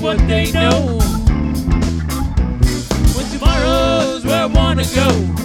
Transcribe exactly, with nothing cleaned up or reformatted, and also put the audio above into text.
what they know. When tomorrow's where I wanna go.